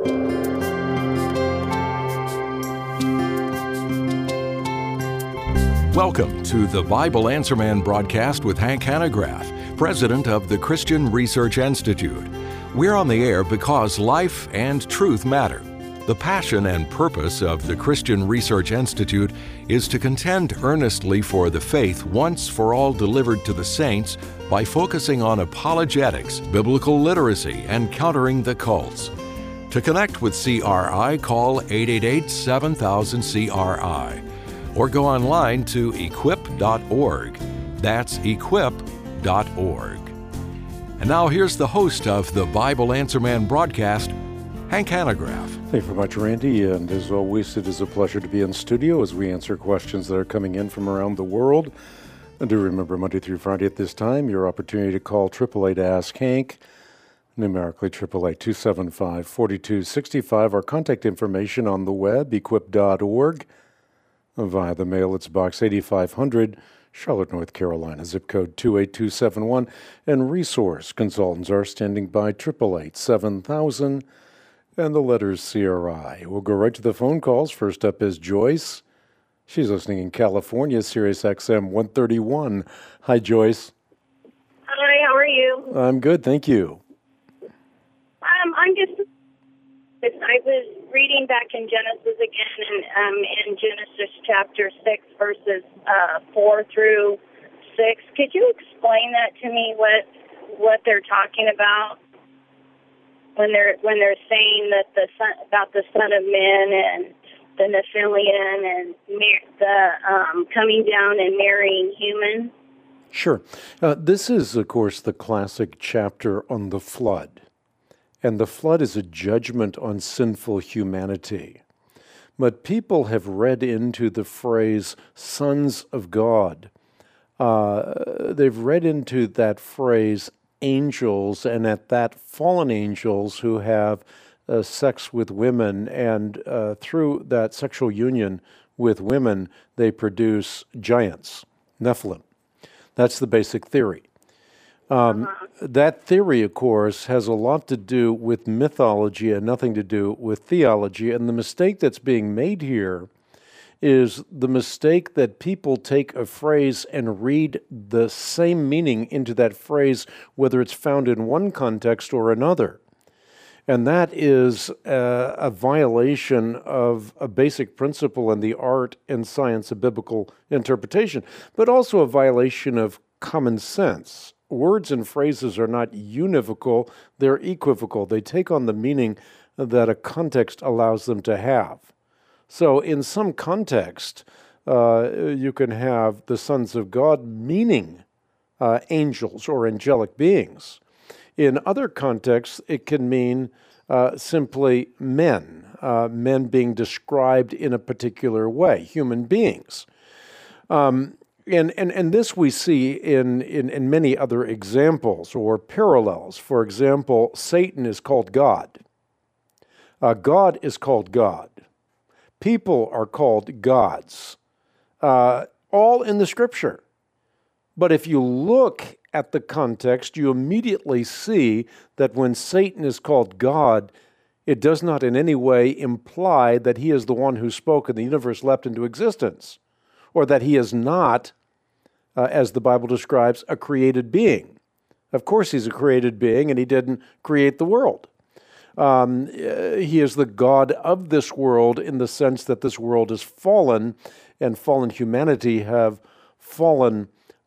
Welcome to the Bible Answer Man broadcast with Hank Hanegraaff, president of the Christian Research Institute. We're on the air because life and truth matter. The passion and purpose of the Christian Research Institute is to contend earnestly for the faith once for all delivered to the saints by focusing on apologetics, biblical literacy, and countering the cults. To connect with CRI, call 888-7000-CRI or go online to equip.org. That's equip.org. And now here's the host of the Bible Answer Man broadcast, Hank Hanegraaff. Thank you very much, Randy, and as always, it is a pleasure to be in studio as we answer questions that are coming in from around the world. And do remember, Monday through Friday at this time, your opportunity to call 888-ASK-HANK, numerically 888-275-4265. Our contact information on the web, equip.org. Via the mail, it's Box 8500, Charlotte, North Carolina, zip code 28271. And resource consultants are standing by 888-7000 and the letters CRI. We'll go right to the phone calls. First up is Joyce. She's listening in California, Sirius XM 131. Hi, Joyce. Hi, how are you? I'm good, thank you. I was reading back in Genesis again, and in Genesis chapter 6, verses 4 through 6. Could you explain that to me? What they're talking about when they're saying that the Son of Man and the Nephilim and the coming down and marrying humans? Sure. This is, of course, the classic chapter on the flood. And the flood is a judgment on sinful humanity. But people have read into the phrase sons of God. They've read into that phrase angels, and at that fallen angels who have sex with women, and through that sexual union with women, they produce giants, Nephilim. That's the basic theory. That theory, of course, has a lot to do with mythology and nothing to do with theology. And the mistake that's being made here is the mistake that people take a phrase and read the same meaning into that phrase, whether it's found in one context or another. And that is a violation of a basic principle in the art and science of biblical interpretation, but also a violation of common sense. Words and phrases are not univocal, they're equivocal. They take on the meaning that a context allows them to have. So in some context, you can have the sons of God meaning angels or angelic beings. In other contexts, it can mean simply men, men being described in a particular way, human beings. And this we see in many other examples or parallels. For example, Satan is called God. God is called God. People are called gods. All in the Scripture. But if you look at the context, you immediately see that when Satan is called God, it does not in any way imply that he is the one who spoke and the universe leapt into existence, or that he is not, as the Bible describes, a created being. Of course he's a created being, and he didn't create the world. He is the God of this world in the sense that this world is fallen, and fallen humanity have fallen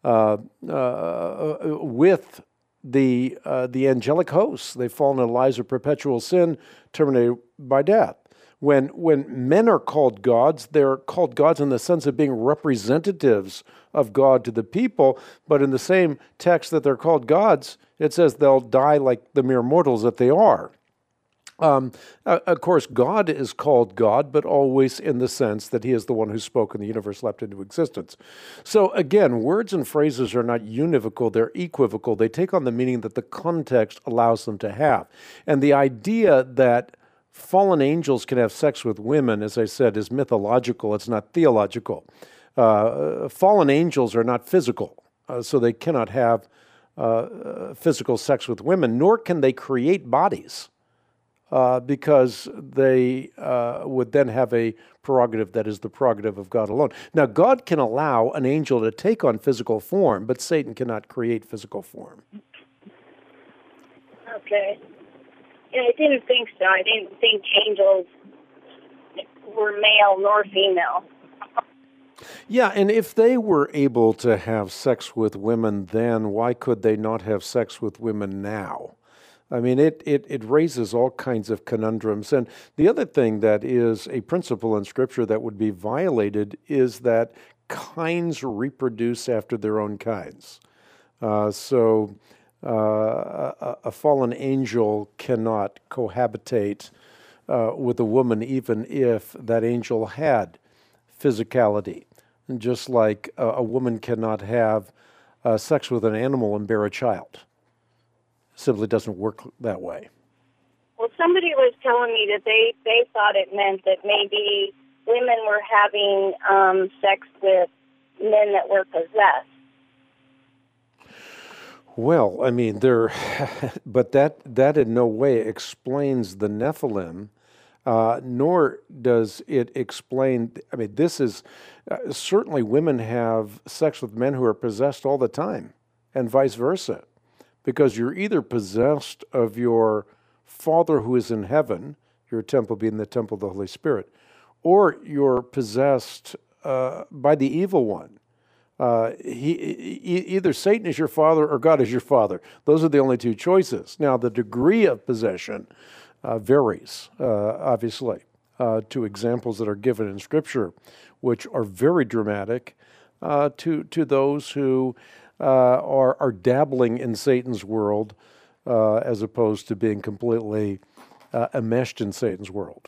with the angelic hosts. They've fallen in the lives of perpetual sin, terminated by death. When men are called gods, they're called gods in the sense of being representatives of God to the people, but in the same text that they're called gods, it says they'll die like the mere mortals that they are. Of course, God is called God, but always in the sense that he is the one who spoke and the universe leapt into existence. So again, words and phrases are not univocal, they're equivocal. They take on the meaning that the context allows them to have. And the idea that fallen angels can have sex with women, as I said, is mythological. It's not theological. Fallen angels are not physical, so they cannot have physical sex with women, nor can they create bodies. because they would then have a prerogative that is the prerogative of God alone. Now, God can allow an angel to take on physical form, but Satan cannot create physical form. Okay. Yeah, I didn't think so. I didn't think angels were male nor female. Yeah, and if they were able to have sex with women then, why could they not have sex with women now? I mean, it raises all kinds of conundrums. And the other thing that is a principle in Scripture that would be violated is that kinds reproduce after their own kinds. So a fallen angel cannot cohabitate with a woman even if that angel had physicality. And just like a woman cannot have sex with an animal and bear a child. Simply doesn't work that way. Well, somebody was telling me that they thought it meant that maybe women were having sex with men that were possessed. Well, I mean, but that in no way explains the Nephilim, nor does it explain, I mean, this is, certainly women have sex with men who are possessed all the time, and vice versa. Because you're either possessed of your Father who is in heaven, your temple being the temple of the Holy Spirit, or you're possessed by the evil one. Either Satan is your father or God is your father. Those are the only two choices. Now, the degree of possession varies, obviously, to examples that are given in Scripture, which are very dramatic, to those who are dabbling in Satan's world as opposed to being completely enmeshed in Satan's world.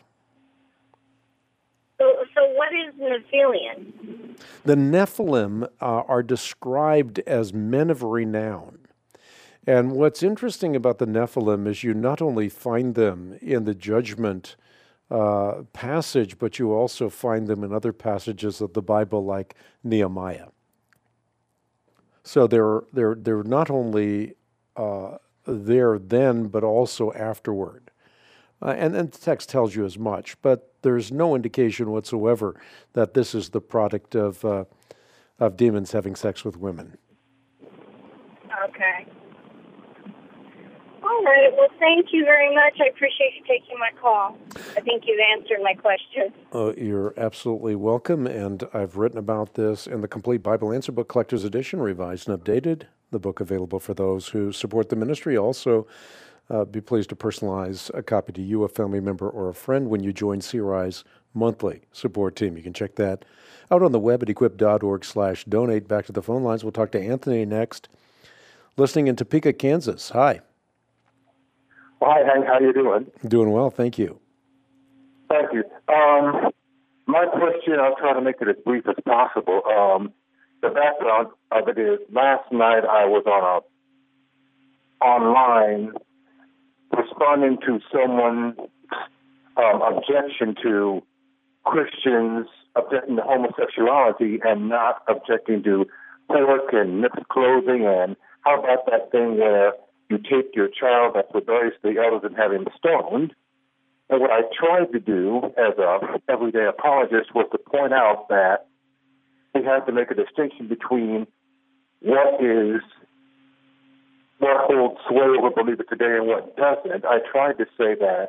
So what is Nephilim? The Nephilim are described as men of renown. And what's interesting about the Nephilim is you not only find them in the judgment passage, but you also find them in other passages of the Bible like Nehemiah. So they're not only there then, but also afterward. And the text tells you as much, but there's no indication whatsoever that this is the product of demons having sex with women. Okay. All right. Well, thank you very much. I appreciate you taking my call. I think you've answered my question. You're absolutely welcome, and I've written about this in the Complete Bible Answer Book Collector's Edition, revised and updated. The book available for those who support the ministry. Also, be pleased to personalize a copy to you, a family member, or a friend when you join CRI's monthly support team. You can check that out on the web at equip.org/donate. Back to the phone lines. We'll talk to Anthony next. Listening in Topeka, Kansas. Hi. Hi, Hank. How you doing? Doing well, thank you. Thank you. My question, I'll try to make it as brief as possible. The background of it is, last night I was online responding to someone's objection to Christians objecting to homosexuality and not objecting to pork and mixed clothing, and how about that thing where you take your child that's rebellious to the elders and have him stoned. And what I tried to do as a everyday apologist was to point out that we have to make a distinction between what holds sway over believers today and what doesn't. I tried to say that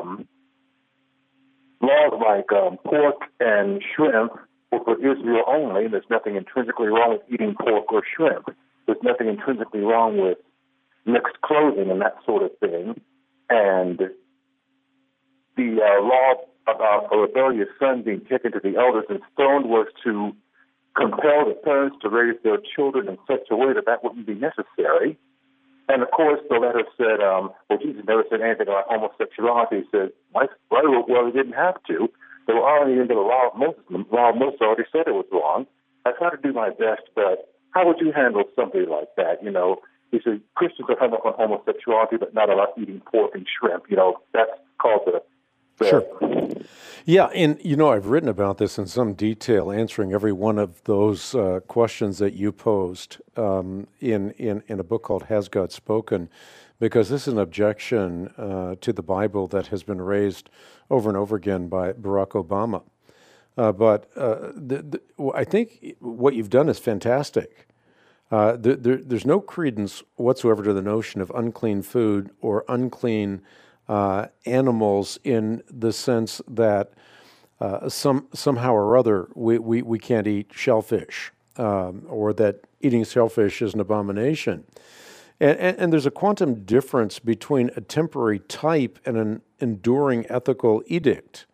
laws like pork and shrimp were for Israel only. There's nothing intrinsically wrong with eating pork or shrimp. There's nothing intrinsically wrong with mixed clothing and that sort of thing. And the law about a rebellious son being taken to the elders and stoned was to compel the parents to raise their children in such a way that that wouldn't be necessary. And, of course, the letter said, well, Jesus never said anything about homosexuality. He said, well, he didn't have to. They were already into the law of Moses. The law of Moses already said it was wrong. I try to do my best, but how would you handle somebody like that? You know, he said, Christians are hung up on homosexuality, but not about eating pork and shrimp. You know, that's called the Sure. Yeah, and I've written about this in some detail, answering every one of those questions that you posed in a book called Has God Spoken? because this is an objection to the Bible that has been raised over and over again by Barack Obama. But I think what you've done is fantastic. There's no credence whatsoever to the notion of unclean food or unclean animals in the sense that somehow or other we can't eat shellfish, or that eating shellfish is an abomination. And there's a quantum difference between a temporary type and an enduring ethical edict.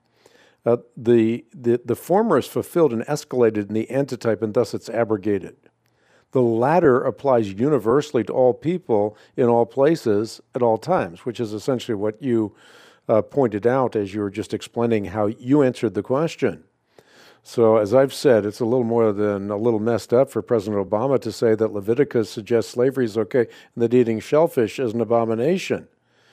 The former is fulfilled and escalated in the antitype, and thus it's abrogated. The latter applies universally to all people in all places at all times, which is essentially what you pointed out as you were just explaining how you answered the question. So as I've said, it's a little more than a little messed up for President Obama to say that Leviticus suggests slavery is okay and that eating shellfish is an abomination.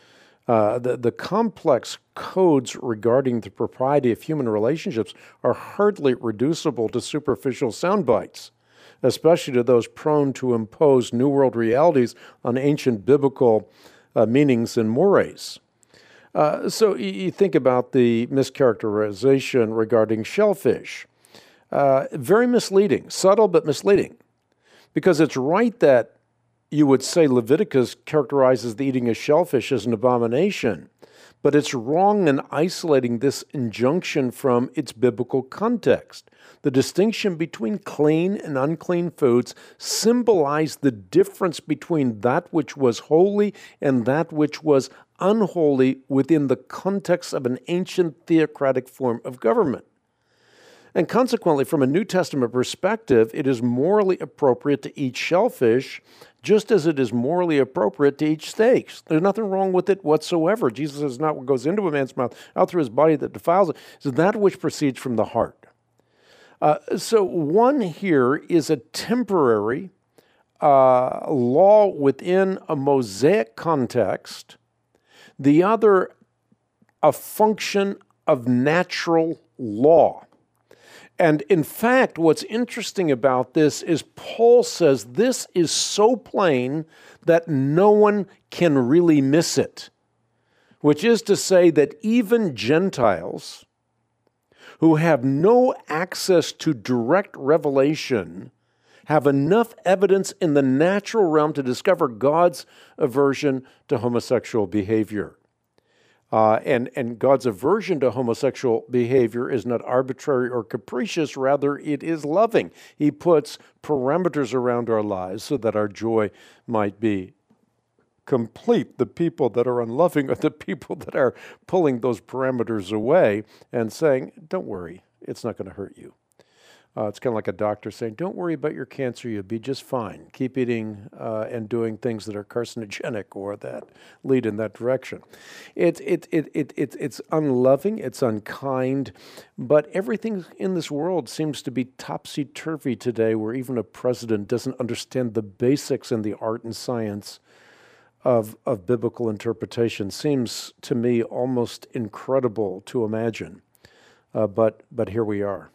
The complex codes regarding the propriety of human relationships are hardly reducible to superficial sound bites, especially to those prone to impose New World realities on ancient biblical meanings and mores. So you think about the mischaracterization regarding shellfish. Very misleading, subtle but misleading, because it's right that you would say Leviticus characterizes the eating of shellfish as an abomination, but it's wrong in isolating this injunction from its biblical context. The distinction between clean and unclean foods symbolized the difference between that which was holy and that which was unholy within the context of an ancient theocratic form of government. And consequently, from a New Testament perspective, it is morally appropriate to eat shellfish just as it is morally appropriate to eat steaks. There's nothing wrong with it whatsoever. Jesus says, not what goes into a man's mouth, out through his body that defiles it, is that which proceeds from the heart. So one here is a temporary law within a Mosaic context, the other a function of natural law. And in fact, what's interesting about this is Paul says this is so plain that no one can really miss it, which is to say that even Gentiles who have no access to direct revelation have enough evidence in the natural realm to discover God's aversion to homosexual behavior. And God's aversion to homosexual behavior is not arbitrary or capricious, rather it is loving. He puts parameters around our lives so that our joy might be complete. The people that are unloving are the people that are pulling those parameters away and saying, don't worry, it's not going to hurt you. It's kind of like a doctor saying, don't worry about your cancer, you'll be just fine. Keep eating and doing things that are carcinogenic or that lead in that direction. It's unloving, it's unkind, but everything in this world seems to be topsy-turvy today, where even a president doesn't understand the basics in the art and science of biblical interpretation. Seems to me almost incredible to imagine, but here we are.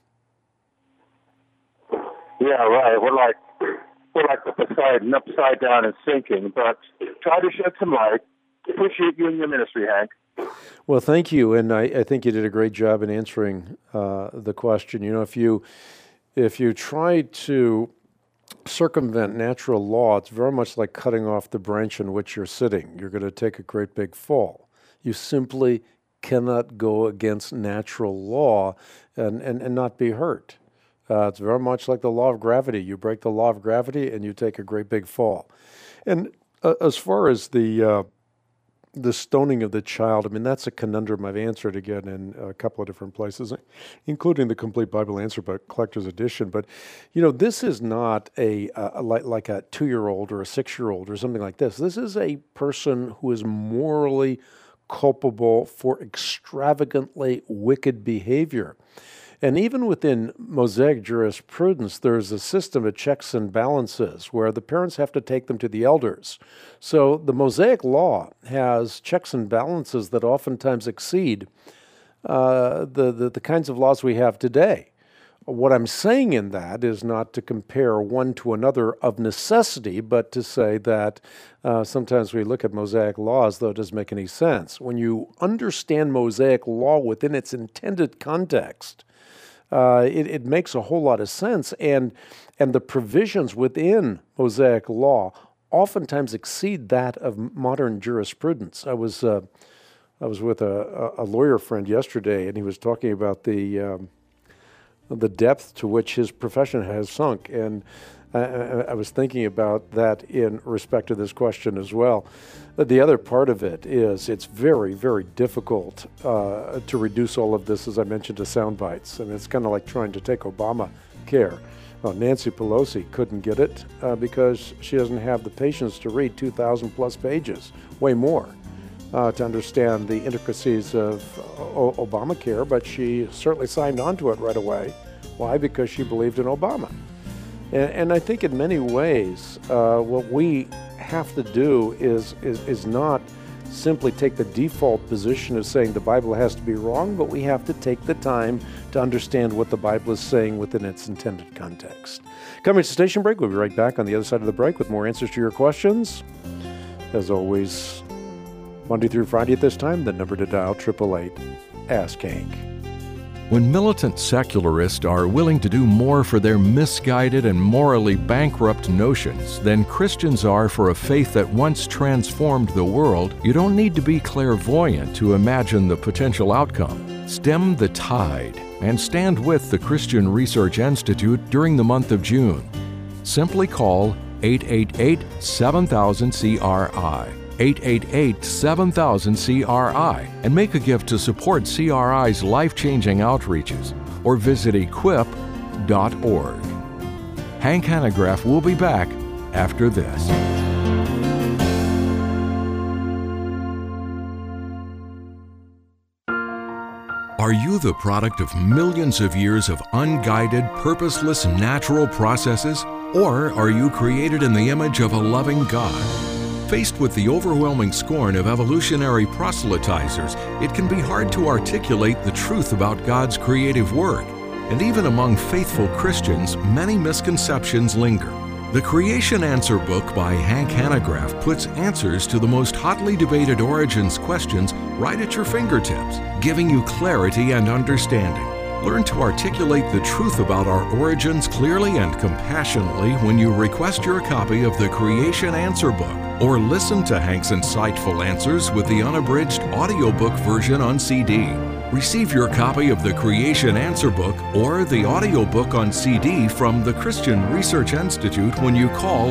Yeah, right. We're like the Poseidon, upside down and sinking. But try to shed some light. Appreciate you and your ministry, Hank. Well, thank you, and I think you did a great job in answering the question. You know, if you try to circumvent natural law, it's very much like cutting off the branch on which you're sitting. You're going to take a great big fall. You simply cannot go against natural law and not be hurt. It's very much like the law of gravity. You break the law of gravity and you take a great big fall. And as far as the stoning of the child, I mean, that's a conundrum I've answered again in a couple of different places, including the Complete Bible Answer Book, Collector's Edition. But, you know, this is not like a 2-year-old or a 6-year-old or something like this. This is a person who is morally culpable for extravagantly wicked behavior. And even within Mosaic jurisprudence, there's a system of checks and balances where the parents have to take them to the elders. So the Mosaic law has checks and balances that oftentimes exceed the kinds of laws we have today. What I'm saying in that is not to compare one to another of necessity, but to say that sometimes we look at Mosaic laws, though it doesn't make any sense. When you understand Mosaic law within its intended context, it makes a whole lot of sense, and the provisions within Mosaic law oftentimes exceed that of modern jurisprudence. I was with a lawyer friend yesterday, and he was talking about the depth to which his profession has sunk, and I was thinking about that in respect to this question as well. But the other part of it is it's very, very difficult to reduce all of this, as I mentioned, to sound bites. I mean, it's kind of like trying to take Obamacare. Well, Nancy Pelosi couldn't get it because she doesn't have the patience to read 2,000 plus pages, way more, to understand the intricacies of Obamacare, but she certainly signed on to it right away. Why? Because she believed in Obama. And I think in many ways, what we have to do is not simply take the default position of saying the Bible has to be wrong, but we have to take the time to understand what the Bible is saying within its intended context. Coming to station break, we'll be right back on the other side of the break with more answers to your questions. As always, Monday through Friday at this time, the number to dial, 888-ASK-HANK. When militant secularists are willing to do more for their misguided and morally bankrupt notions than Christians are for a faith that once transformed the world, you don't need to be clairvoyant to imagine the potential outcome. Stem the tide and stand with the Christian Research Institute during the month of June. Simply call 888-7000-CRI. 888-7000-CRI and make a gift to support CRI's life-changing outreaches, or visit equip.org. Hank Hanegraaff will be back after this. Are you the product of millions of years of unguided, purposeless, natural processes? Or are you created in the image of a loving God? Faced with the overwhelming scorn of evolutionary proselytizers, it can be hard to articulate the truth about God's creative work. And even among faithful Christians, many misconceptions linger. The Creation Answer book by Hank Hanegraaff puts answers to the most hotly debated origins questions right at your fingertips, giving you clarity and understanding. Learn to articulate the truth about our origins clearly and compassionately when you request your copy of the Creation Answer book, or listen to Hank's insightful answers with the unabridged audiobook version on CD. Receive your copy of the Creation Answer book or the audiobook on CD from the Christian Research Institute when you call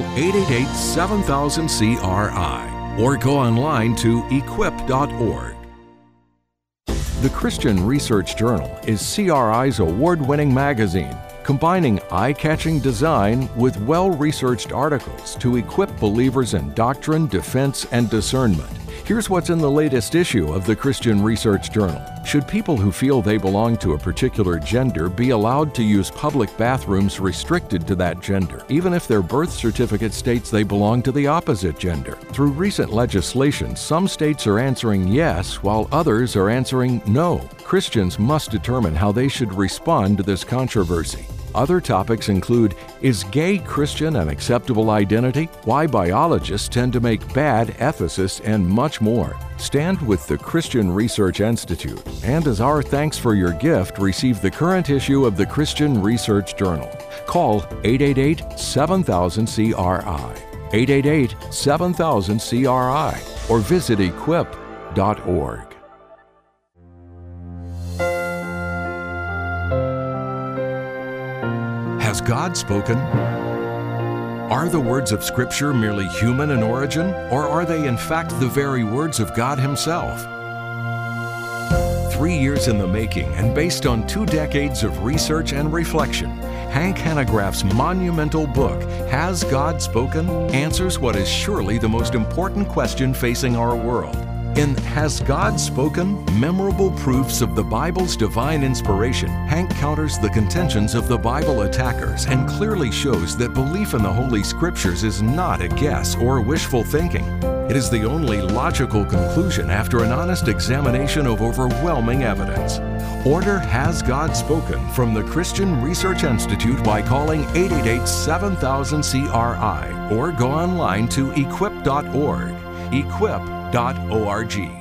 888-7000-CRI or go online to equip.org. The Christian Research Journal is CRI's award-winning magazine, combining eye-catching design with well-researched articles to equip believers in doctrine, defense, and discernment. Here's what's in the latest issue of the Christian Research Journal. Should people who feel they belong to a particular gender be allowed to use public bathrooms restricted to that gender, even if their birth certificate states they belong to the opposite gender? Through recent legislation, some states are answering yes, while others are answering no. Christians must determine how they should respond to this controversy. Other topics include, is gay Christian an acceptable identity? Why biologists tend to make bad ethicists, and much more. Stand with the Christian Research Institute, and as our thanks for your gift, receive the current issue of the Christian Research Journal. Call 888-7000-CRI, 888-7000-CRI, or visit equip.org. Has God spoken? Are the words of Scripture merely human in origin, or are they in fact the very words of God Himself? 3 years in the making and based on 2 decades of research and reflection, Hank Hanegraaff's monumental book, Has God Spoken?, answers what is surely the most important question facing our world. In Has God Spoken? Memorable Proofs of the Bible's Divine Inspiration, Hank counters the contentions of the Bible attackers and clearly shows that belief in the Holy Scriptures is not a guess or wishful thinking. It is the only logical conclusion after an honest examination of overwhelming evidence. Order Has God Spoken from the Christian Research Institute by calling 888-7000-CRI or go online to equip.org. Equip.org.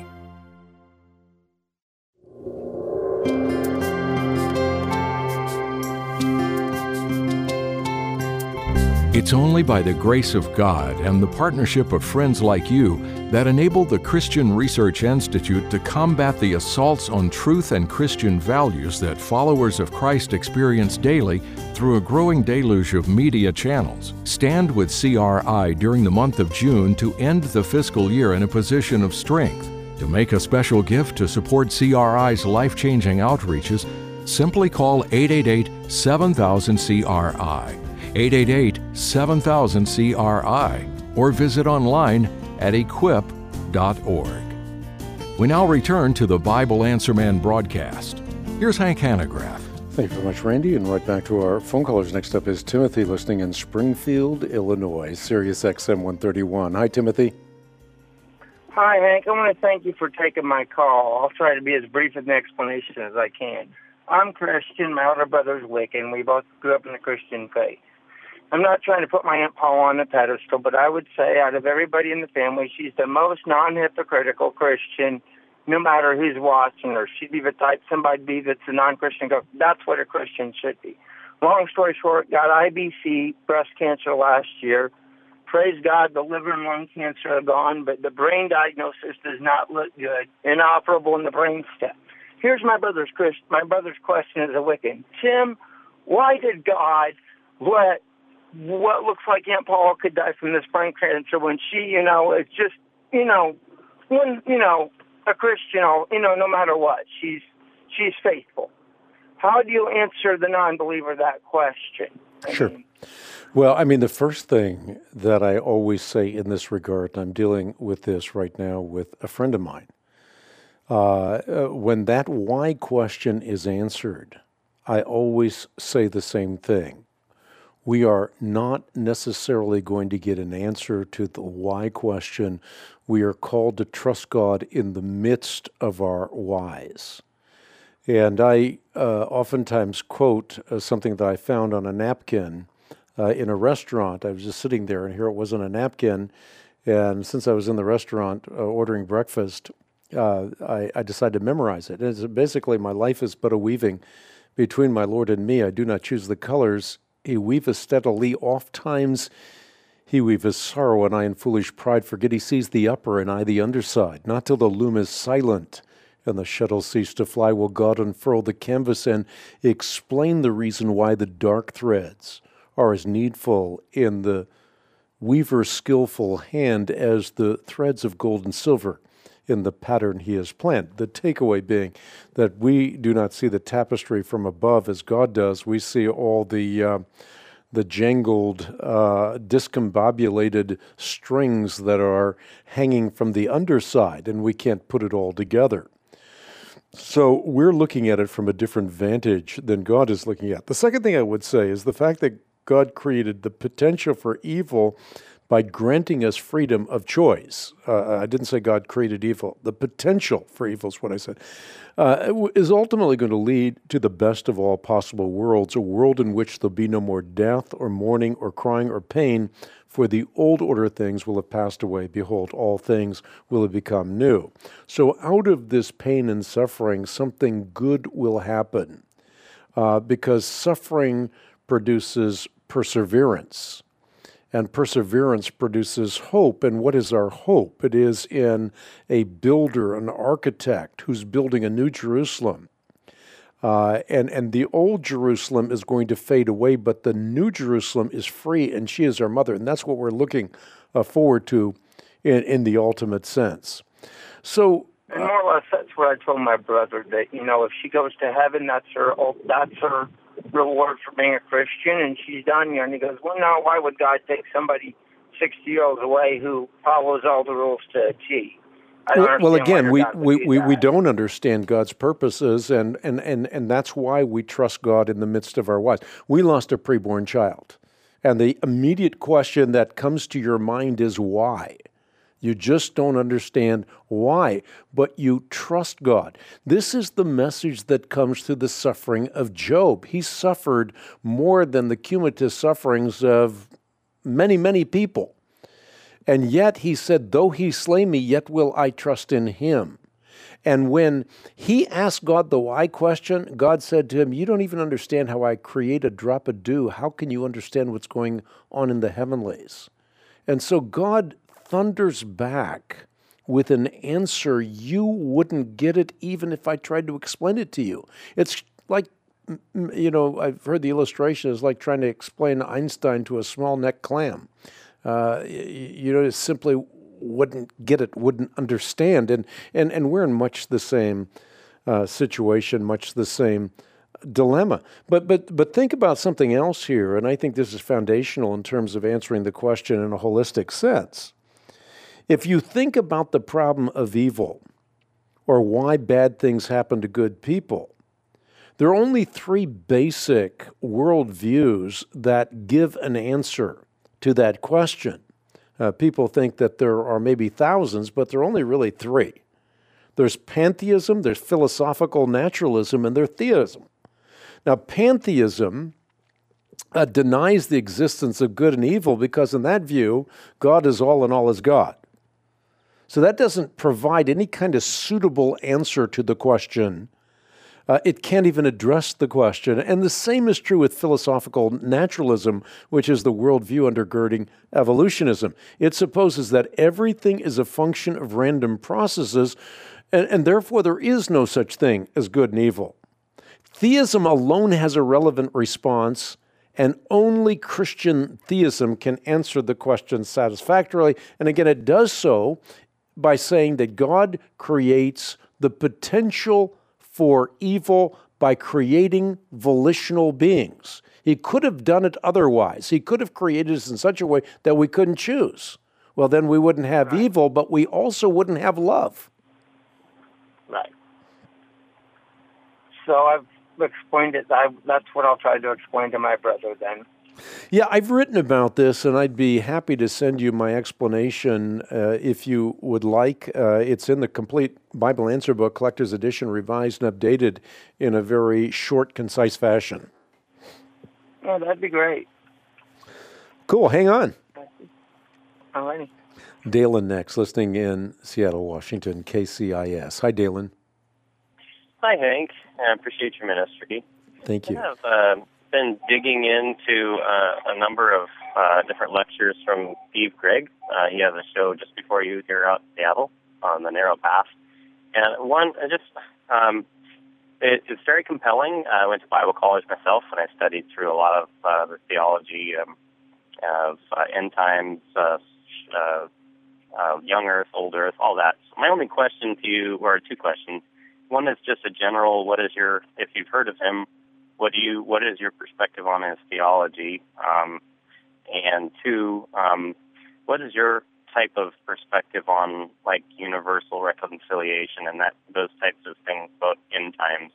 It's only by the grace of God and the partnership of friends like you that enable the Christian Research Institute to combat the assaults on truth and Christian values that followers of Christ experience daily through a growing deluge of media channels. Stand with CRI during the month of June to end the fiscal year in a position of strength. To make a special gift to support CRI's life-changing outreaches, simply call 888-7000-CRI. 888-7000-CRI or visit online at equip.org. We now return to the Bible Answer Man broadcast. Here's Hank Hanegraaff. Thank you very much, Randy. And right back to our phone callers. Next up is Timothy, listening in Springfield, Illinois, Sirius XM 131. Hi, Timothy. Hi, Hank. I want to thank you for taking my call. I'll try to be as brief an explanation as I can. I'm Christian. My older brother's Wiccan. We both grew up in the Christian faith. I'm not trying to put my Aunt Paula on a pedestal, but I would say out of everybody in the family, she's the most non-hypocritical Christian, no matter who's watching her. She'd be the type somebody that's a non-Christian go, that's what a Christian should be. Long story short, got IBC, breast cancer last year. Praise God, the liver and lung cancer are gone, but the brain diagnosis does not look good. Inoperable in the brain stem. Here's my brother's question as a Wiccan. Tim, why did God let what looks like Aunt Paula could die from this brain cancer when she, is just, when, a Christian, no matter what, she's faithful. How do you answer the non-believer that question? Sure. Well, the first thing that I always say in this regard, and I'm dealing with this right now with a friend of mine, when that why question is answered, I always say the same thing. We are not necessarily going to get an answer to the why question. We are called to trust God in the midst of our whys. And I oftentimes quote something that I found on a napkin in a restaurant. I was just sitting there, and here it was on a napkin. And since I was in the restaurant ordering breakfast, I decided to memorize it. And it's basically, my life is but a weaving between my Lord and me. I do not choose the colors. He weaveth steadily, oft times he weaveth sorrow, and I in foolish pride forget he sees the upper and I the underside. Not till the loom is silent and the shuttle cease to fly will God unfurl the canvas and explain the reason why the dark threads are as needful in the weaver's skillful hand as the threads of gold and silver in the pattern he has planned. The takeaway being that we do not see the tapestry from above as God does. We see all the jangled, discombobulated strings that are hanging from the underside, and we can't put it all together. So we're looking at it from a different vantage than God is looking at. The second thing I would say is the fact that God created the potential for evil by granting us freedom of choice. I didn't say God created evil. The potential for evil is what I said, is ultimately going to lead to the best of all possible worlds, a world in which there'll be no more death or mourning or crying or pain, for the old order of things will have passed away. Behold, all things will have become new. So out of this pain and suffering, something good will happen, because suffering produces perseverance. And perseverance produces hope. And what is our hope? It is in a builder, an architect who's building a new Jerusalem. And the old Jerusalem is going to fade away, but the new Jerusalem is free, and she is our mother. And that's what we're looking forward to in the ultimate sense. So, and more or less, that's what I told my brother, that, if she goes to heaven, that's her reward for being a Christian, and she's done here. And he goes, well, no, why would God take somebody 60 years away who follows all the rules to a T? Well, again, we don't understand God's purposes, and that's why we trust God in the midst of our whys. We lost a preborn child, and the immediate question that comes to your mind is why? You just don't understand why, but you trust God. This is the message that comes through the suffering of Job. He suffered more than the cumulative sufferings of many, many people. And yet he said, though he slay me, yet will I trust in him. And when he asked God the why question, God said to him, you don't even understand how I create a drop of dew. How can you understand what's going on in the heavenlies? And so God thunders back with an answer. You wouldn't get it even if I tried to explain it to you. It's like, I've heard the illustration is like trying to explain Einstein to a small-necked clam. It simply wouldn't get it, wouldn't understand. And we're in much the same situation, much the same dilemma. But think about something else here, and I think this is foundational in terms of answering the question in a holistic sense. If you think about the problem of evil, or why bad things happen to good people, there are only three basic worldviews that give an answer to that question. People think that there are maybe thousands, but there are only really three. There's pantheism, there's philosophical naturalism, and there's theism. Now, pantheism denies the existence of good and evil because in that view, God is all and all is God. So that doesn't provide any kind of suitable answer to the question. It can't even address the question. And the same is true with philosophical naturalism, which is the worldview undergirding evolutionism. It supposes that everything is a function of random processes, and therefore there is no such thing as good and evil. Theism alone has a relevant response, and only Christian theism can answer the question satisfactorily. And again, it does so by saying that God creates the potential for evil by creating volitional beings. He could have done it otherwise. He could have created us in such a way that we couldn't choose. Well, then we wouldn't have evil, but we also wouldn't have love. Right. So I've explained it. That's what I'll try to explain to my brother then. Yeah, I've written about this, and I'd be happy to send you my explanation if you would like. It's in the complete Bible Answer Book, Collector's Edition, revised and updated in a very short, concise fashion. Yeah, that'd be great. Cool, hang on. All righty. Dalen next, listening in Seattle, Washington, KCIS. Hi, Dalen. Hi, Hank. I appreciate your ministry. Thank you. I've been digging into a number of different lectures from Steve Gregg. He has a show just before you here out in Seattle on the Narrow Path. And one, it's very compelling. I went to Bible college myself, and I studied through a lot of the theology of end times, young earth, old earth, all that. So my only question to you, or two questions. One is just a general, if you've heard of him, what is your perspective on his theology? And two, what is your type of perspective on like universal reconciliation and those types of things about end times?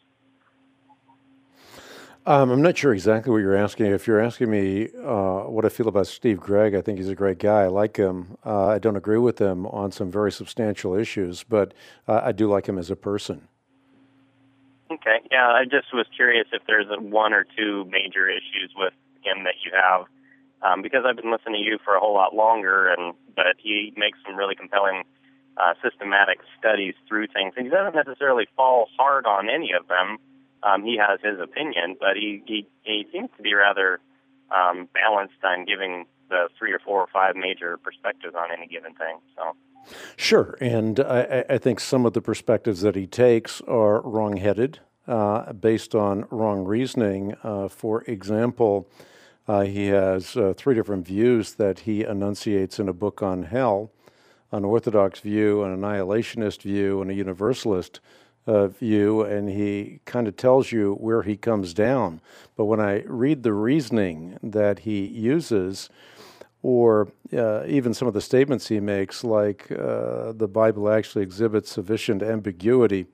I'm not sure exactly what you're asking. If you're asking me what I feel about Steve Gregg, I think he's a great guy. I like him. I don't agree with him on some very substantial issues, but I do like him as a person. Okay. Yeah, I just was curious if there's one or two major issues with him that you have, because I've been listening to you for a whole lot longer, but he makes some really compelling systematic studies through things. And he doesn't necessarily fall hard on any of them. He has his opinion, but he seems to be rather balanced on giving the 3 or 4 or 5 major perspectives on any given thing. So. Sure, and I think some of the perspectives that he takes are wrong-headed, based on wrong reasoning. For example, he has 3 different views that he enunciates in a book on hell: an Orthodox view, an annihilationist view, and a universalist view, and he kind of tells you where he comes down. But when I read the reasoning that he uses, or even some of the statements he makes, like the Bible actually exhibits sufficient ambiguity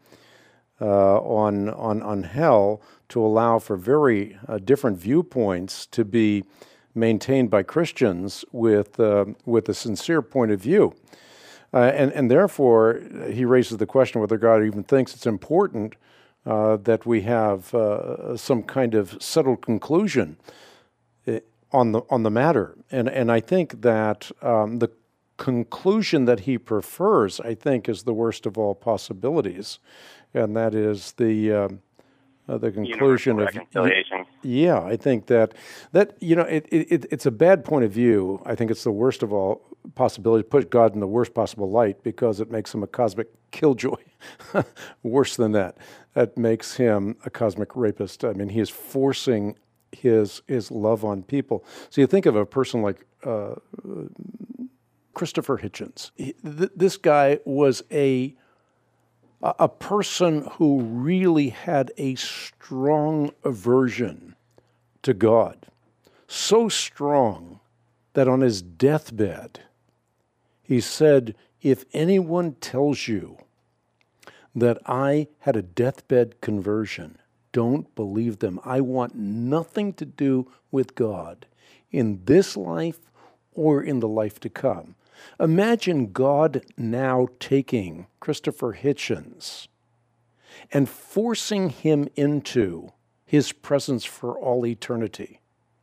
on hell to allow for very different viewpoints to be maintained by Christians with a sincere point of view. And therefore, he raises the question whether God even thinks it's important that we have some kind of settled conclusion on the matter. And I think that the conclusion that he prefers, I think, is the worst of all possibilities, and that is the conclusion of reconciliation. Yeah, I think that it's a bad point of view. I think it's the worst of all possibilities. Put God in the worst possible light because it makes him a cosmic killjoy. Worse than that, that makes him a cosmic rapist. I mean, he is forcing his love on people. So you think of a person like Christopher Hitchens. This guy was a person who really had a strong aversion to God, so strong that on his deathbed, he said, if anyone tells you that I had a deathbed conversion, don't believe them. I want nothing to do with God in this life or in the life to come. Imagine God now taking Christopher Hitchens and forcing him into his presence for all eternity.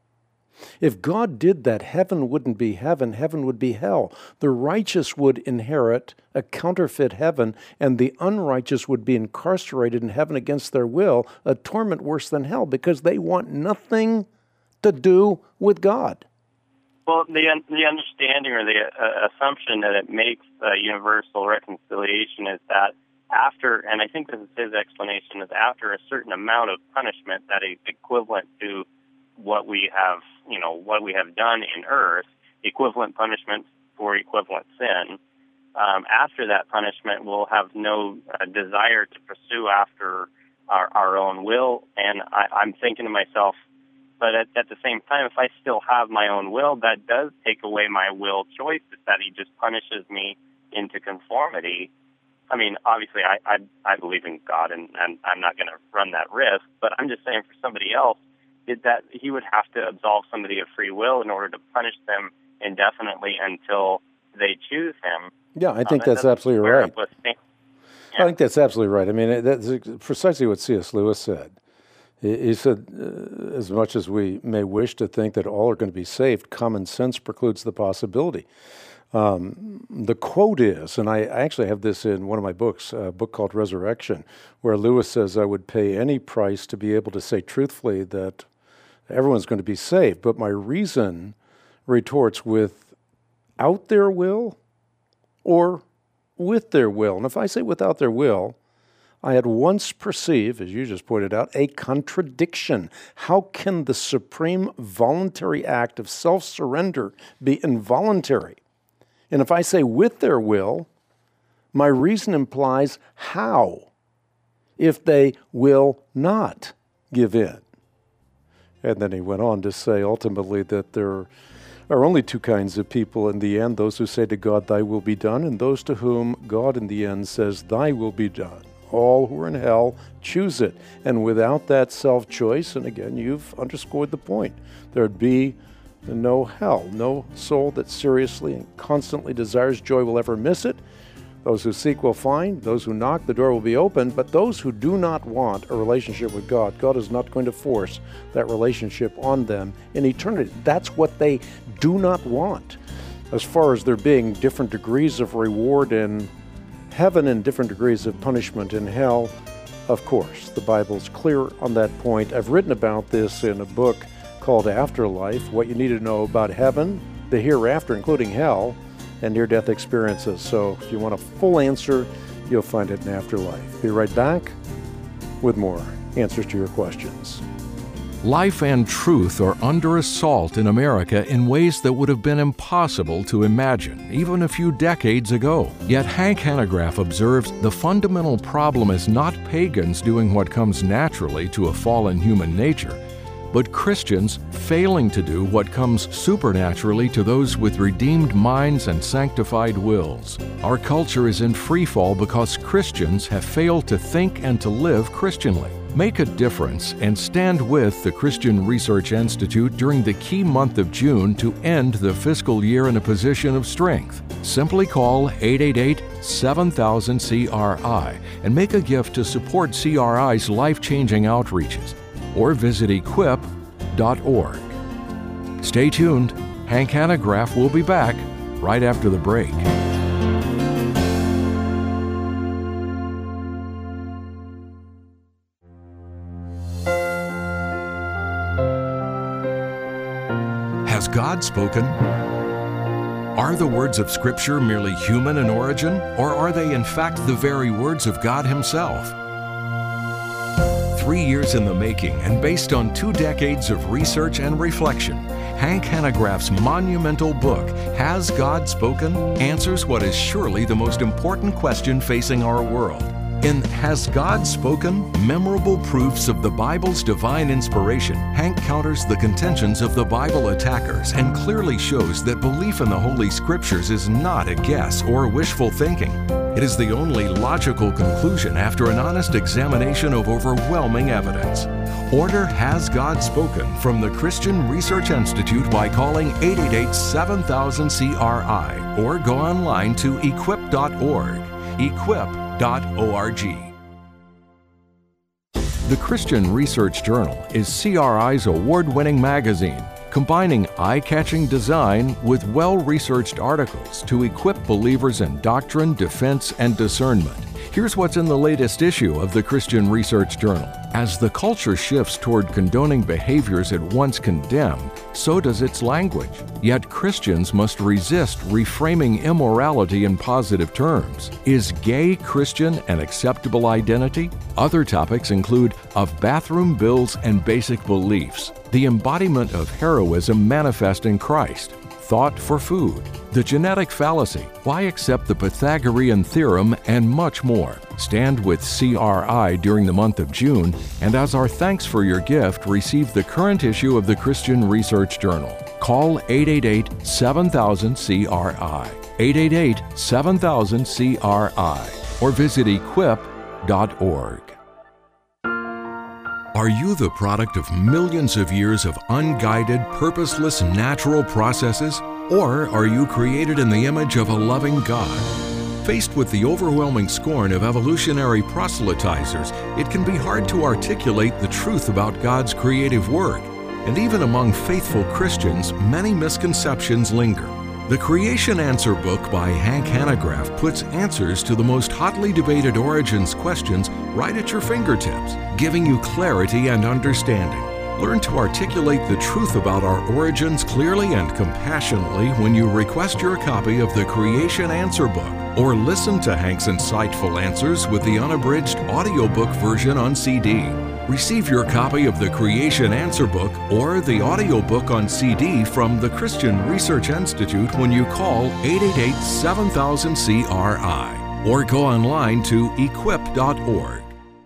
If God did that, heaven wouldn't be heaven, heaven would be hell. The righteous would inherit a counterfeit heaven, and the unrighteous would be incarcerated in heaven against their will, a torment worse than hell, because they want nothing to do with God. Well, the understanding or the assumption that it makes universal reconciliation is that after, and I think this is his explanation, is after a certain amount of punishment that is equivalent to what we have done in earth, equivalent punishment for equivalent sin. After that punishment, we'll have no desire to pursue after our own will. And I'm thinking to myself, but at the same time, if I still have my own will, that does take away my will choices, that he just punishes me into conformity. I mean, obviously, I believe in God, and I'm not going to run that risk, but I'm just saying for somebody else, that he would have to absolve somebody of free will in order to punish them indefinitely until they choose him. Yeah, I think that's absolutely right. I think that's absolutely right. I mean, that's precisely what C.S. Lewis said. He said, as much as we may wish to think that all are going to be saved, common sense precludes the possibility. The quote is, and I actually have this in one of my books, a book called Resurrection, where Lewis says, I would pay any price to be able to say truthfully that everyone's going to be saved, but my reason retorts without their will or with their will. And if I say without their will, I had once perceived, as you just pointed out, a contradiction. How can the supreme voluntary act of self-surrender be involuntary? And if I say with their will, my reason implies how, if they will not give in. And then he went on to say ultimately that there are only two kinds of people in the end, those who say to God, thy will be done, and those to whom God in the end says, thy will be done. All who are in hell choose it. And without that self-choice, and again, you've underscored the point, there'd be no hell. No soul that seriously and constantly desires joy will ever miss it. Those who seek will find. Those who knock, the door will be opened. But those who do not want a relationship with God, God is not going to force that relationship on them in eternity. That's what they do not want. As far as there being different degrees of reward in heaven and different degrees of punishment in hell, of course, the Bible's clear on that point. I've written about this in a book called Afterlife, What You Need to Know About Heaven, the Hereafter, including hell, and near-death experiences. So if you want a full answer, you'll find it in Afterlife. Be right back with more answers to your questions. Life and truth are under assault in America in ways that would have been impossible to imagine even a few decades ago. Yet Hank Hanegraaff observes the fundamental problem is not pagans doing what comes naturally to a fallen human nature, but Christians failing to do what comes supernaturally to those with redeemed minds and sanctified wills. Our culture is in freefall because Christians have failed to think and to live Christianly. Make a difference and stand with the Christian Research Institute during the key month of June to end the fiscal year in a position of strength. Simply call 888-7000-CRI and make a gift to support CRI's life-changing outreaches, or visit equip.org. Stay tuned. Hank Hanegraaff will be back right after the break. Has God spoken? Are the words of Scripture merely human in origin, or are they in fact the very words of God Himself? 3 years in the making and based on 2 decades of research and reflection, Hank Hanegraaff's monumental book, Has God Spoken?, answers what is surely the most important question facing our world. In Has God Spoken? Memorable Proofs of the Bible's Divine Inspiration, Hank counters the contentions of the Bible attackers and clearly shows that belief in the Holy Scriptures is not a guess or wishful thinking. It is the only logical conclusion after an honest examination of overwhelming evidence. Order Has God Spoken from the Christian Research Institute by calling 888-7000-CRI or go online to equip.org. Equip.org. The Christian Research Journal is CRI's award-winning magazine, combining eye-catching design with well-researched articles to equip believers in doctrine, defense, and discernment. Here's what's in the latest issue of the Christian Research Journal. As the culture shifts toward condoning behaviors it once condemned, so does its language. Yet Christians must resist reframing immorality in positive terms. Is gay Christian an acceptable identity? Other topics include of bathroom bills and basic beliefs, the embodiment of heroism manifest in Christ, thought for food, the genetic fallacy, why accept the Pythagorean theorem, and much more. Stand with CRI during the month of June, and as our thanks for your gift, receive the current issue of the Christian Research Journal. Call 888-7000-CRI, 888-7000-CRI, or visit equip.org. Are you the product of millions of years of unguided, purposeless natural processes? Or are you created in the image of a loving God? Faced with the overwhelming scorn of evolutionary proselytizers, it can be hard to articulate the truth about God's creative work. And even among faithful Christians, many misconceptions linger. The Creation Answer book by Hank Hanegraaff puts answers to the most hotly debated origins questions right at your fingertips, giving you clarity and understanding. Learn to articulate the truth about our origins clearly and compassionately when you request your copy of the Creation Answer book, or listen to Hank's insightful answers with the unabridged audiobook version on CD. Receive your copy of the Creation Answer book or the audiobook on CD from the Christian Research Institute when you call 888-7000-CRI or go online to equip.org.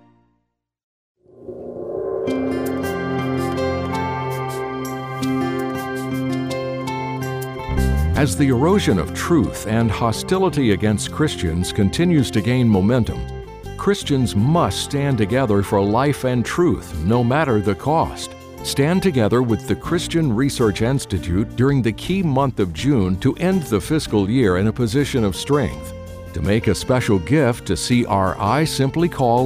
As the erosion of truth and hostility against Christians continues to gain momentum, Christians must stand together for life and truth, no matter the cost. Stand together with the Christian Research Institute during the key month of June to end the fiscal year in a position of strength. To make a special gift to CRI, simply call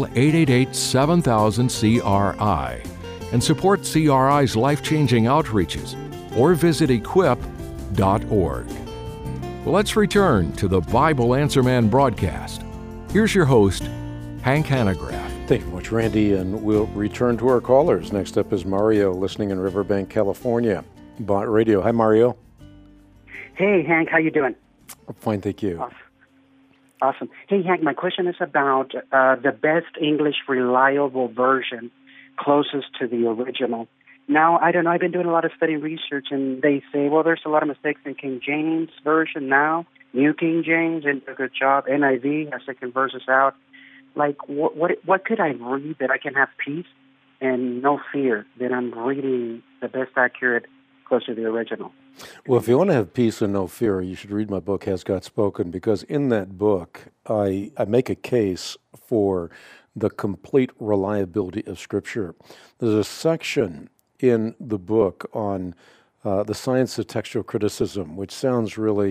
888-7000-CRI and support CRI's life-changing outreaches, or visit equip.org. Well, let's return to the Bible Answer Man broadcast. Here's your host, Hank Hanegraaff. Thank you much, Randy, and we'll return to our callers. Next up is Mario, listening in Riverbank, California. Bot Radio. Hi, Mario. Hey, Hank, how you doing? Fine, thank you. Awesome. Hey, Hank, my question is about the best English reliable version closest to the original. Now, I don't know, I've been doing a lot of study research, and they say, well, there's a lot of mistakes in King James Version now. New King James did a good job. NIV has taken verses out. Like, what could I read that I can have peace and no fear that I'm reading the best accurate, close to the original? Well, if you want to have peace and no fear, you should read my book, Has God Spoken? Because in that book, I make a case for the complete reliability of Scripture. There's a section in the book on the science of textual criticism, which sounds really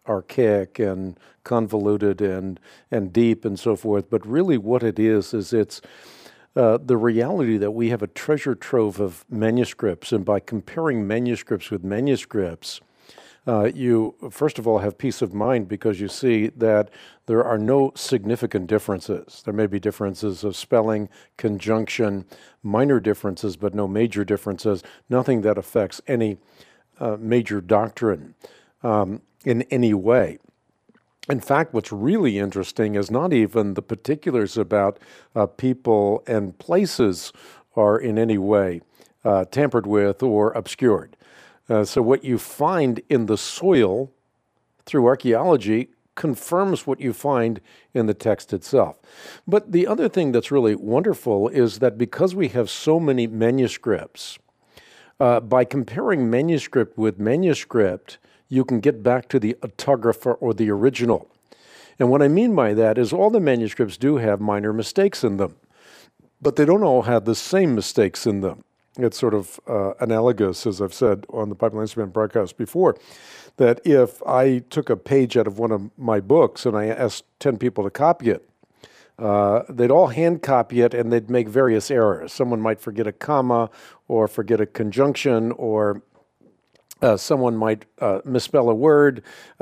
archaic and convoluted and deep and so forth. But really what it is it's the reality that we have a treasure trove of manuscripts, and by comparing manuscripts with manuscripts, you, first of all, have peace of mind because you see that there are no significant differences. There may be differences of spelling, conjunction, minor differences, but no major differences, nothing that affects any major doctrine in any way. In fact, what's really interesting is not even the particulars about people and places are in any way tampered with or obscured. So what you find in the soil through archaeology confirms what you find in the text itself. But the other thing that's really wonderful is that because we have so many manuscripts, by comparing manuscript with manuscript, you can get back to the autographer or the original. And what I mean by that is all the manuscripts do have minor mistakes in them, but they don't all have the same mistakes in them. It's sort of analogous, as I've said on the Bible Answer Man broadcast before, that if I took a page out of one of my books and I asked 10 people to copy it, they'd all hand copy it and they'd make various errors. Someone might forget a comma or forget a conjunction, or someone might misspell a word,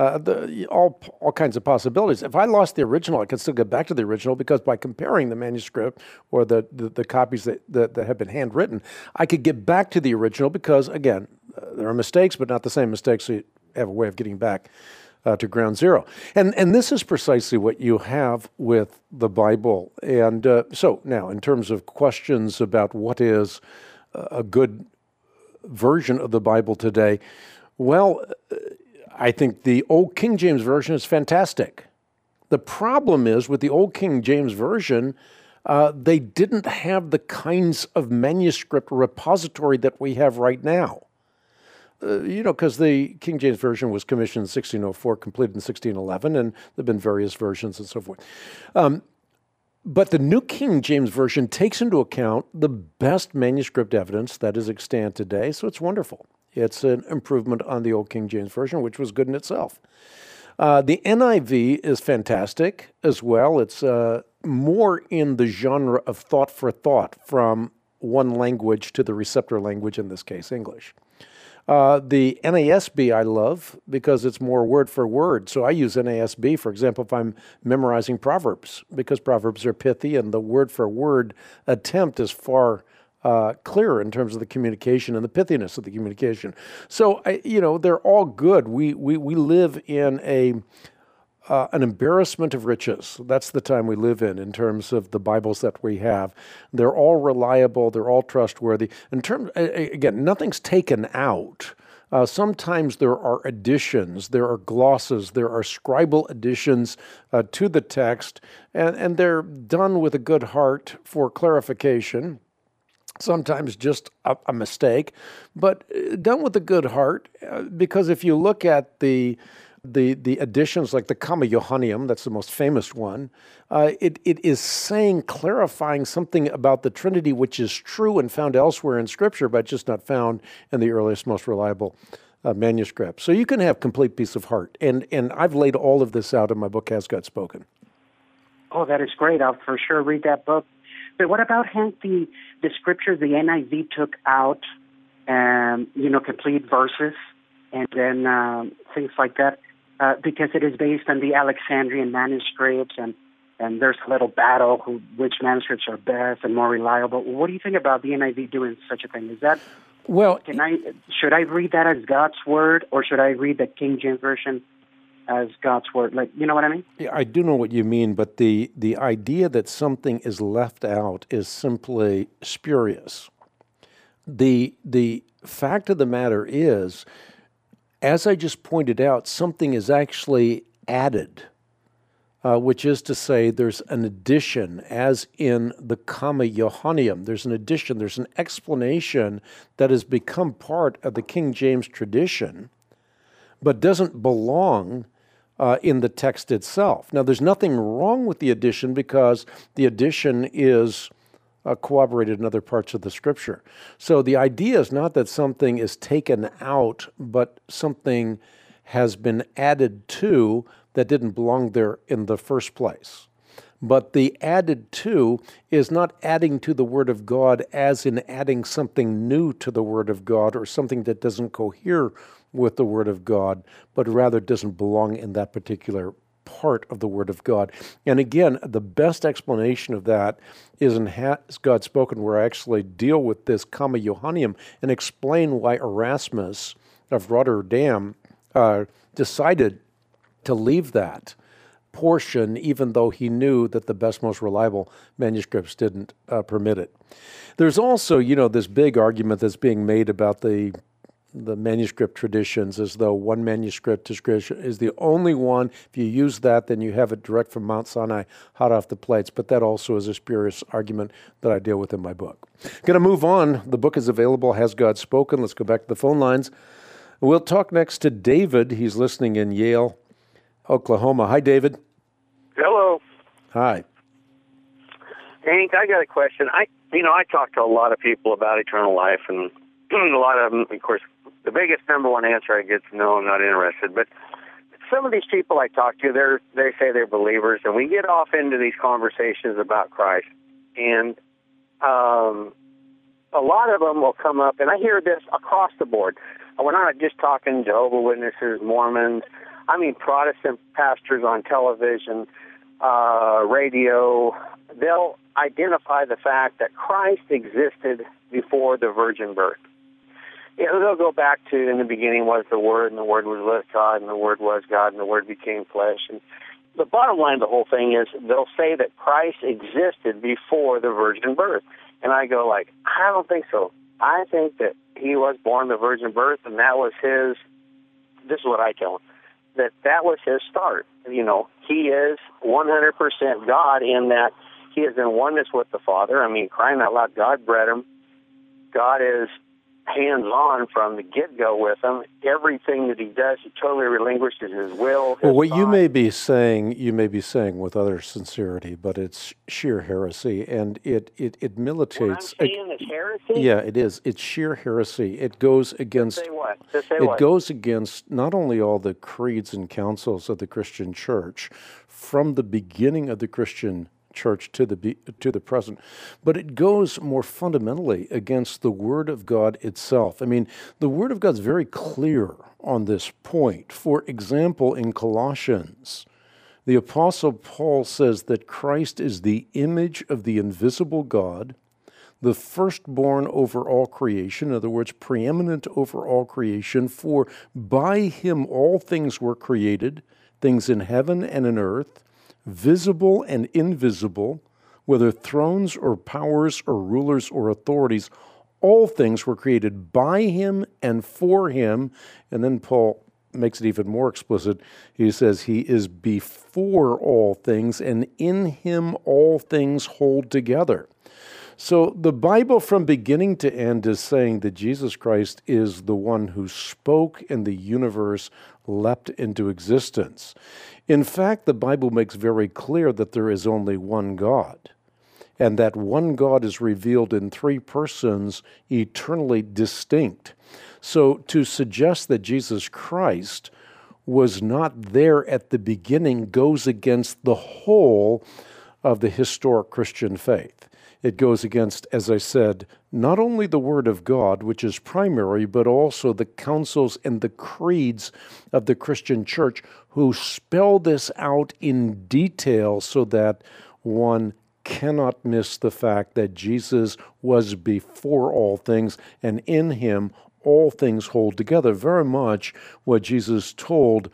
all kinds of possibilities. If I lost the original, I could still get back to the original because by comparing the manuscript or the copies that have been handwritten, I could get back to the original because, again, there are mistakes, but not the same mistakes, so you have a way of getting back to ground zero. And this is precisely what you have with the Bible. And so now, in terms of questions about what is a good version of the Bible today, well, I think the Old King James Version is fantastic. The problem is with the Old King James Version, they didn't have the kinds of manuscript repository that we have right now. Because the King James Version was commissioned in 1604, completed in 1611, and there have been various versions and so forth. But the New King James Version takes into account the best manuscript evidence that is extant today, so it's wonderful. It's an improvement on the Old King James Version, which was good in itself. The NIV is fantastic as well. It's more in the genre of thought for thought from one language to the receptor language, in this case, English. The NASB I love because it's more word for word. So I use NASB, for example, if I'm memorizing Proverbs, because Proverbs are pithy and the word for word attempt is far clearer in terms of the communication and the pithiness of the communication. So, they're all good. We live in an embarrassment of riches. That's the time we live in terms of the Bibles that we have. They're all reliable. They're all trustworthy. In terms, again, nothing's taken out. Sometimes there are additions, there are glosses, there are scribal additions to the text, and they're done with a good heart for clarification. Sometimes just a mistake, but done with a good heart, because if you look at the additions like the Comma Johanneum, that's the most famous one, it is clarifying something about the Trinity which is true and found elsewhere in Scripture, but just not found in the earliest, most reliable manuscript. So you can have complete peace of heart. And I've laid all of this out in my book, Has God Spoken? Oh, that is great. I'll for sure read that book. But what about, Hank, the Scripture the NIV took out, complete verses and then things like that? Because it is based on the Alexandrian manuscripts, and there's a little battle which manuscripts are best and more reliable. What do you think about the NIV doing such a thing? Is that should I read that as God's word, or should I read the King James Version as God's word? Like, you know what I mean? Yeah, I do know what you mean, but the idea that something is left out is simply spurious. The fact of the matter is, as I just pointed out, something is actually added, which is to say there's an addition, as in the Comma Johanneum. There's an addition, there's an explanation that has become part of the King James tradition, but doesn't belong in the text itself. Now, there's nothing wrong with the addition because the addition is corroborated in other parts of the Scripture. So the idea is not that something is taken out, but something has been added to that didn't belong there in the first place. But the added to is not adding to the Word of God as in adding something new to the Word of God or something that doesn't cohere with the Word of God, but rather doesn't belong in that particular part of the Word of God. And again, the best explanation of that is in Has God Spoken, where I actually deal with this comma Johannium and explain why Erasmus of Rotterdam decided to leave that portion, even though he knew that the best, most reliable manuscripts didn't permit it. There's also, this big argument that's being made about the manuscript traditions, as though one manuscript is the only one. If you use that, then you have it direct from Mount Sinai, hot off the plates. But that also is a spurious argument that I deal with in my book. Going to move on. The book is available, Has God Spoken? Let's go back to the phone lines. We'll talk next to David. He's listening in Yale, Oklahoma. Hi, David. Hello. Hi. Hank, I got a question. I talk to a lot of people about eternal life, and a lot of them, of course, the biggest number one answer I get is no, I'm not interested. But some of these people I talk to, they say they're believers, and we get off into these conversations about Christ. And a lot of them will come up, and I hear this across the board. We're not just talking Jehovah's Witnesses, Mormons. I mean Protestant pastors on television, radio. They'll identify the fact that Christ existed before the virgin birth. They'll go back to, in the beginning was the Word, and the Word was with God, and the Word was God, and the Word became flesh. And the bottom line of the whole thing is they'll say that Christ existed before the virgin birth. And I go I don't think so. I think that he was born the virgin birth, and that was his, this is what I tell him, that was his start. He is 100% God in that he is in oneness with the Father. I mean, crying out loud, God bred him. God is hands-on from the get-go with him. Everything that he does, he totally relinquishes his will. Well, what you may be saying with utter sincerity, but it's sheer heresy, and it militates. What I'm saying is heresy? Yeah, it is. It's sheer heresy. It goes against. To say what? It goes against not only all the creeds and councils of the Christian Church from the beginning of the Christian Church to the present, but it goes more fundamentally against the Word of God itself. I mean, the Word of God is very clear on this point. For example, in Colossians, the Apostle Paul says that Christ is the image of the invisible God, the firstborn over all creation, in other words, preeminent over all creation, for by him all things were created, things in heaven and in earth, visible and invisible, whether thrones or powers or rulers or authorities, all things were created by him and for him. And then Paul makes it even more explicit. He says he is before all things, and in him all things hold together. So the Bible from beginning to end is saying that Jesus Christ is the one who spoke and the universe leapt into existence. In fact, the Bible makes very clear that there is only one God, and that one God is revealed in three persons, eternally distinct. So to suggest that Jesus Christ was not there at the beginning goes against the whole of the historic Christian faith. It goes against, as I said, not only the Word of God, which is primary, but also the councils and the creeds of the Christian Church, who spell this out in detail so that one cannot miss the fact that Jesus was before all things, and in him all things hold together. Very much what Jesus told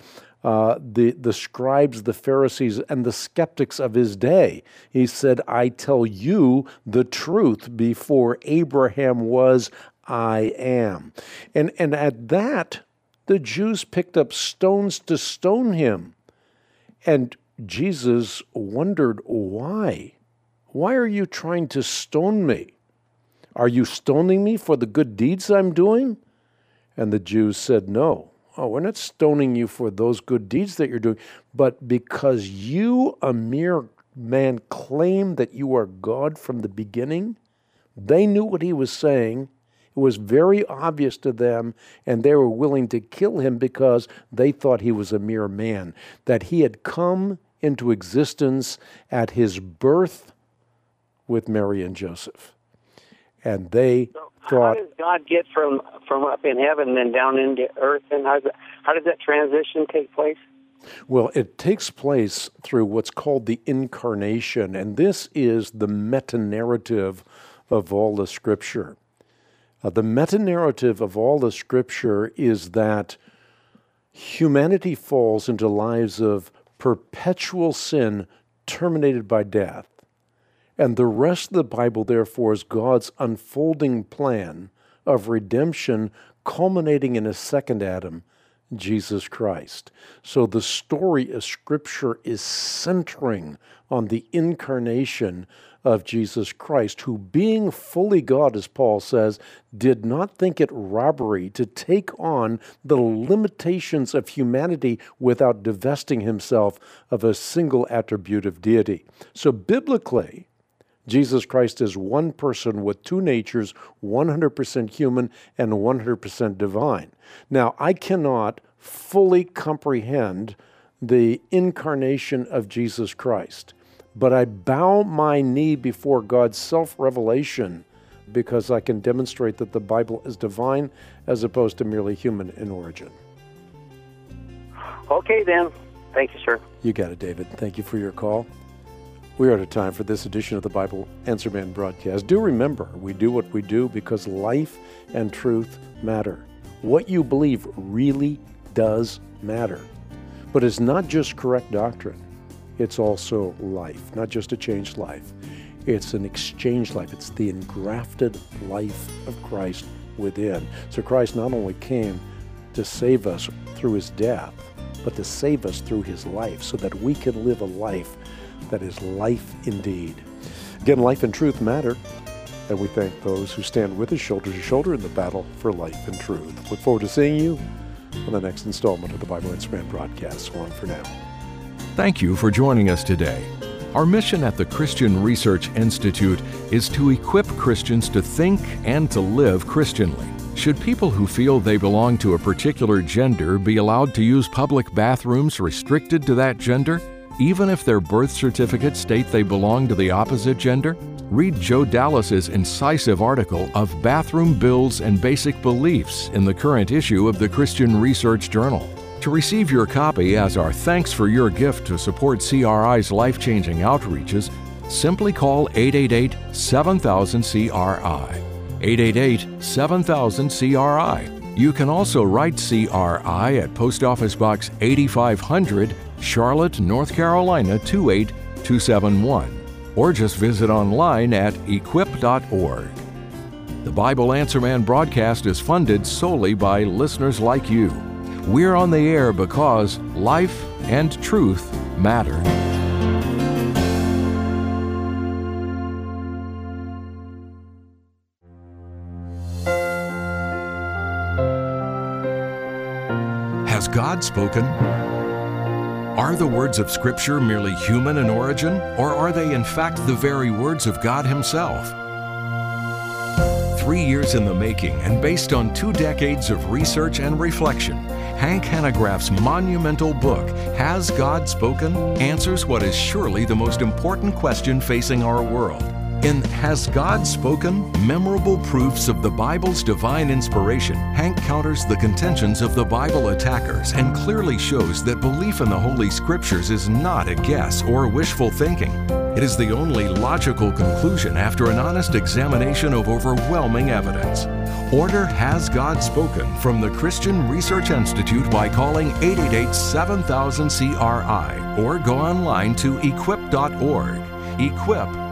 the scribes, the Pharisees, and the skeptics of his day. He said, I tell you the truth, before Abraham was, I am. And at that, the Jews picked up stones to stone him. And Jesus wondered, why? Why are you trying to stone me? Are you stoning me for the good deeds I'm doing? And the Jews said, no. Oh, we're not stoning you for those good deeds that you're doing, but because you, a mere man, claim that you are God from the beginning. They knew what he was saying. It was very obvious to them, and they were willing to kill him because they thought he was a mere man, that he had come into existence at his birth with Mary and Joseph. And they thought... How does God get from up in heaven and then down into earth? And how does that transition take place? Well, it takes place through what's called the incarnation, and this is the meta-narrative of all the Scripture. The meta-narrative of all the Scripture is that humanity falls into lives of perpetual sin terminated by death. And the rest of the Bible, therefore, is God's unfolding plan of redemption culminating in a second Adam, Jesus Christ. So the story of Scripture is centering on the incarnation of Jesus Christ, who, being fully God, as Paul says, did not think it robbery to take on the limitations of humanity without divesting himself of a single attribute of deity. So biblically, Jesus Christ is one person with two natures, 100% human and 100% divine. Now, I cannot fully comprehend the incarnation of Jesus Christ, but I bow my knee before God's self-revelation because I can demonstrate that the Bible is divine as opposed to merely human in origin. Okay, then. Thank you, sir. You got it, David. Thank you for your call. We are out of time for this edition of the Bible Answer Man broadcast. Do remember, we do what we do because life and truth matter. What you believe really does matter. But it's not just correct doctrine. It's also life, not just a changed life. It's an exchanged life. It's the engrafted life of Christ within. So Christ not only came to save us through his death, but to save us through his life so that we can live a life that is life indeed. Again, life and truth matter, and we thank those who stand with us shoulder to shoulder in the battle for life and truth. Look forward to seeing you on the next installment of the Bible Answer Man broadcast. So long for now. Thank you for joining us today. Our mission at the Christian Research Institute is to equip Christians to think and to live Christianly. Should people who feel they belong to a particular gender be allowed to use public bathrooms restricted to that gender, even if their birth certificates state they belong to the opposite gender? Read Joe Dallas's incisive article of Bathroom Bills and Basic Beliefs in the current issue of the Christian Research Journal. To receive your copy as our thanks for your gift to support CRI's life-changing outreaches, simply call 888-7000-CRI. 888-7000-CRI. You can also write CRI at Post Office Box 8500, Charlotte, North Carolina 28271, or just visit online at equip.org. The Bible Answer Man broadcast is funded solely by listeners like you. We're on the air because life and truth matter. Has God spoken? Are the words of Scripture merely human in origin, or are they in fact the very words of God Himself? 3 years in the making and based on 2 decades of research and reflection, Hank Hanegraaff's monumental book, Has God Spoken?, answers what is surely the most important question facing our world. In Has God Spoken? Memorable Proofs of the Bible's Divine Inspiration, Hank counters the contentions of the Bible attackers and clearly shows that belief in the Holy Scriptures is not a guess or wishful thinking. It is the only logical conclusion after an honest examination of overwhelming evidence. Order Has God Spoken from the Christian Research Institute by calling 888-7000-CRI or go online to equip.org. Equip.org.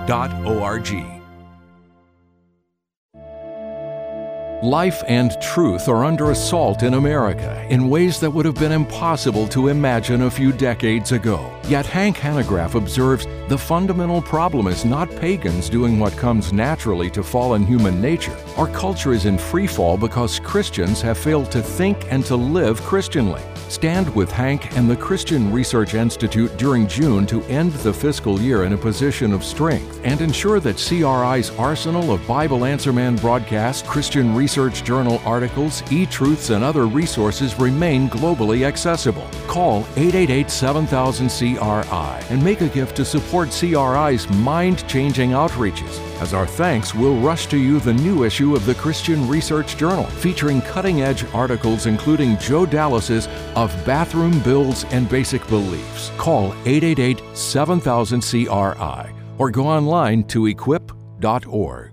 Life and truth are under assault in America in ways that would have been impossible to imagine a few decades ago. Yet Hank Hanegraaff observes the fundamental problem is not pagans doing what comes naturally to fallen human nature. Our culture is in free fall because Christians have failed to think and to live Christianly. Stand with Hank and the Christian Research Institute during June to end the fiscal year in a position of strength and ensure that CRI's arsenal of Bible Answer Man broadcasts, Christian Research Research Journal articles, e-truths, and other resources remain globally accessible. Call 888-7000-CRI and make a gift to support CRI's mind-changing outreaches. As our thanks, we'll rush to you the new issue of the Christian Research Journal, featuring cutting-edge articles including Joe Dallas's Of Bathroom Bills and Basic Beliefs. Call 888-7000-CRI or go online to equip.org.